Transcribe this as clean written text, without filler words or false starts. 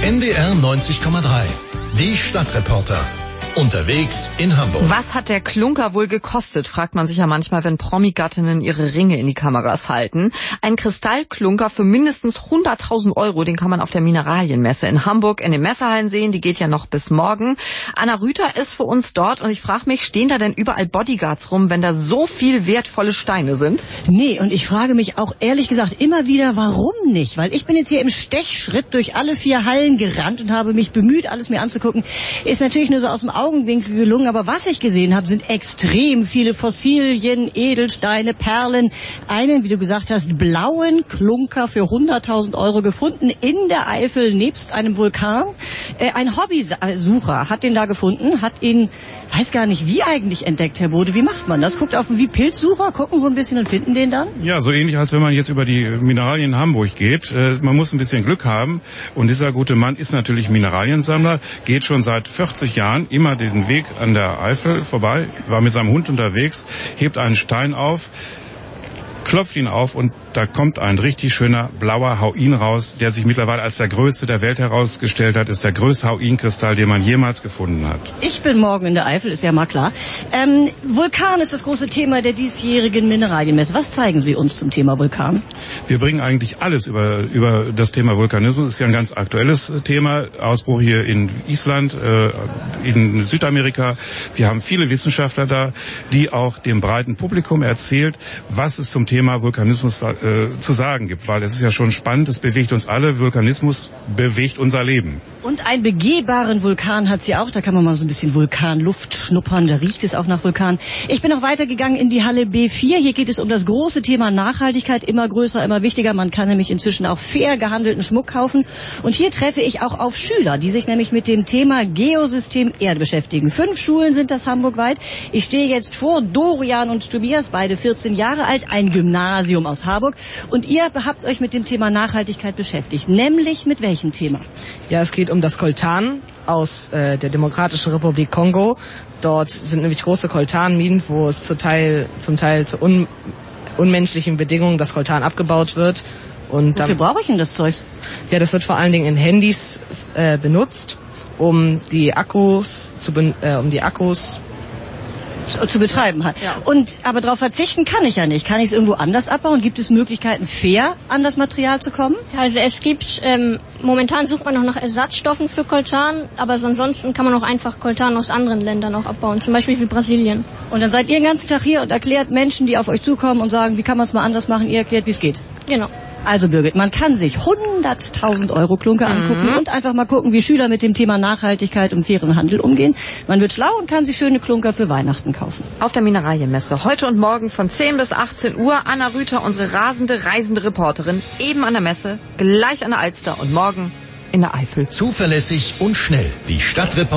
NDR 90,3. Die Stadtreporter. Unterwegs in Hamburg. Was hat der Klunker wohl gekostet, fragt man sich ja manchmal, wenn Promi-Gattinnen ihre Ringe in die Kameras halten. Ein Kristallklunker für mindestens 100.000 Euro, den kann man auf der Mineralienmesse in Hamburg in den Messehallen sehen. Die geht ja noch bis morgen. Anna Rüther ist für uns dort und ich frage mich, stehen da denn überall Bodyguards rum, wenn da so viel wertvolle Steine sind? Nee, und ich frage mich auch ehrlich gesagt immer wieder, warum nicht? Weil ich bin jetzt hier im Stechschritt durch alle 4 Hallen gerannt und habe mich bemüht, alles mir anzugucken. Ist natürlich nur so aus dem Augenwinkel gelungen, aber was ich gesehen habe, sind extrem viele Fossilien, Edelsteine, Perlen. Einen, wie du gesagt hast, blauen Klunker für 100.000 Euro gefunden in der Eifel nebst einem Vulkan. Ein Hobbysucher hat den da gefunden, hat ihn, weiß gar nicht wie eigentlich entdeckt, Herr Bode. Wie macht man das? Guckt auf wie Pilzsucher, gucken so ein bisschen und finden den dann? Ja, so ähnlich, als wenn man jetzt über die Mineralien in Hamburg geht. Man muss ein bisschen Glück haben und dieser gute Mann ist natürlich Mineraliensammler, geht schon seit 40 Jahren immer diesen Weg an der Eifel vorbei, war mit seinem Hund unterwegs, hebt einen Stein auf, klopft ihn auf und da kommt ein richtig schöner blauer Hauin raus, der sich mittlerweile als der größte der Welt herausgestellt hat, ist der größte Hauinkristall, den man jemals gefunden hat. Ich bin morgen in der Eifel, ist ja mal klar. Vulkan ist das große Thema der diesjährigen Mineralienmesse. Was zeigen Sie uns zum Thema Vulkan? Wir bringen eigentlich alles über das Thema Vulkanismus. Das ist ja ein ganz aktuelles Thema. Ausbruch hier in Island, in Südamerika. Wir haben viele Wissenschaftler da, die auch dem breiten Publikum erzählt, was es zum Thema Vulkanismus zu sagen gibt, weil es ist ja schon spannend, es bewegt uns alle, Vulkanismus bewegt unser Leben. Und einen begehbaren Vulkan hat sie auch, da kann man mal so ein bisschen Vulkanluft schnuppern, da riecht es auch nach Vulkan. Ich bin noch weitergegangen in die Halle B4, hier geht es um das große Thema Nachhaltigkeit, immer größer, immer wichtiger, man kann nämlich inzwischen auch fair gehandelten Schmuck kaufen und hier treffe ich auch auf Schüler, die sich nämlich mit dem Thema Geosystem Erde beschäftigen. 5 Schulen sind das hamburgweit. Ich stehe jetzt vor Dorian und Tobias, beide 14 Jahre alt, ein Gymnasium aus Harburg. Und ihr habt euch mit dem Thema Nachhaltigkeit beschäftigt. Nämlich mit welchem Thema? Ja, es geht um das Koltan aus der Demokratischen Republik Kongo. Dort sind nämlich große Koltanminen, wo es zum Teil zu unmenschlichen Bedingungen das Koltan abgebaut wird. Und wofür brauche ich denn das Zeug? Ja, das wird vor allen Dingen in Handys benutzt, um die Akkus zu betreiben. Ja. Aber darauf verzichten kann ich ja nicht. Kann ich es irgendwo anders abbauen? Gibt es Möglichkeiten, fair an das Material zu kommen? Also es gibt, momentan sucht man noch nach Ersatzstoffen für Koltan, aber ansonsten kann man auch einfach Koltan aus anderen Ländern auch abbauen, zum Beispiel wie Brasilien. Und dann seid ihr den ganzen Tag hier und erklärt Menschen, die auf euch zukommen und sagen, wie kann man es mal anders machen? Ihr erklärt, wie es geht. Genau. Also Birgit, man kann sich 100.000 Euro Klunker angucken und einfach mal gucken, wie Schüler mit dem Thema Nachhaltigkeit und fairen Handel umgehen. Man wird schlau und kann sich schöne Klunker für Weihnachten kaufen. Auf der Mineralienmesse heute und morgen von 10 bis 18 Uhr. Anna Rüther, unsere reisende Reporterin, eben an der Messe, gleich an der Alster und morgen in der Eifel. Zuverlässig und schnell. Die Stadtreporter.